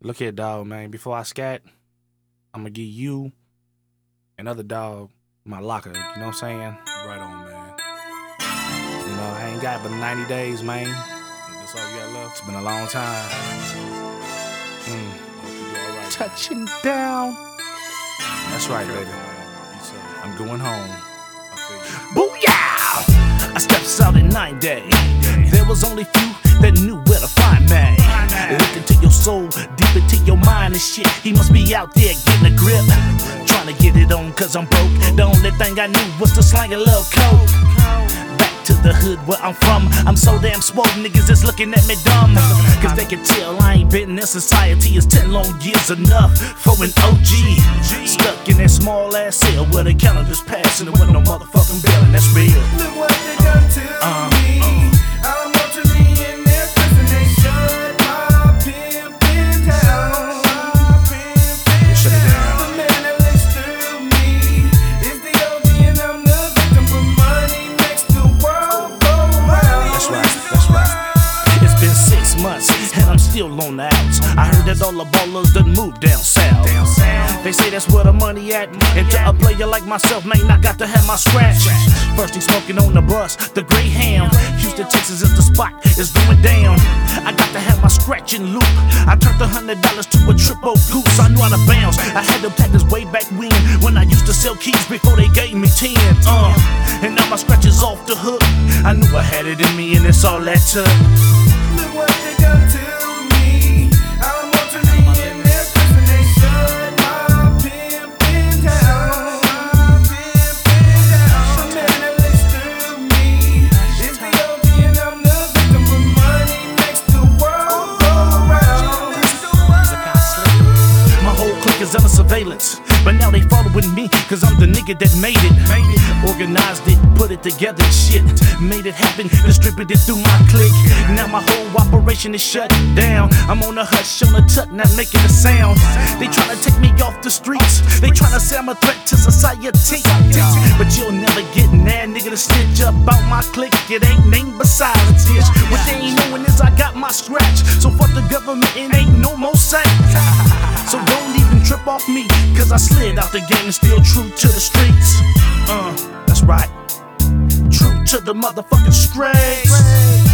Look here, dog, man. Before I scat, I'm gonna give you another dog my locker. You know what I'm saying? Right on, man. You know, I ain't got but 90 days, man. That's all you got left? It's been a long time. Hope you do all right. Touching down. That's right, baby. You say, I'm going home. I figured. Booyah! I stepped out in 9 days. There was only few that knew where to find me. Look into your soul, deep into your mind and shit. He must be out there getting a grip. Trying to get it on cause I'm broke. The only thing I knew was to slang a little coke. Back to the hood where I'm from. I'm so damn swole, niggas is looking at me dumb. Cause they can tell I ain't been in society. It's 10 long years enough for an OG. Stuck in that small ass cell where the calendar's passing and with no motherfucking bill, and that's real. Look what they done to me. I'm watching me in their prison. They shut my pimpin' down. Shut it down. The man that lives through me is the OG and I'm the victim. But money makes the world go round. That's right, that's right. It's been 6 months and I'm still on the outs. I heard that all the ballers done moved down south. They say that's where the money at. And to a player like myself, man, I got to have my scratch. First he smoking on the bus, the Greyhound. Houston, Texas is the spot, it's going down. I got to have my scratch and loop. I turned $100 to a triple goose. I knew how to bounce. I had them tactics way back when I used to sell keys before they gave me 10. And now my scratch is off the hook. I knew I had it in me and it's all that took. Look what they done to me. I'm watching me in their prison. They shut my pimpin' down. The man that lives through me is the OG and I'm the victim. But money makes the world go round. My whole clique is under surveillance, but now they following me, cause I'm the nigga that made it. Organized it, put it together, shit. Made it happen, distributed through my clique. Now my whole operation is shut down. I'm on a hush, on a tuck, not making a sound. They tryna take me off the streets. They tryna say I'm a threat to society. But you'll never get that nigga to snitch up out my clique. It ain't named beside a ditch. What they ain't knowing is I got my scratch. So fuck the government and ain't no more sack. So don't even trip off me, cause I slid out the game and still true to the streets. That's right. True to the motherfucking streets.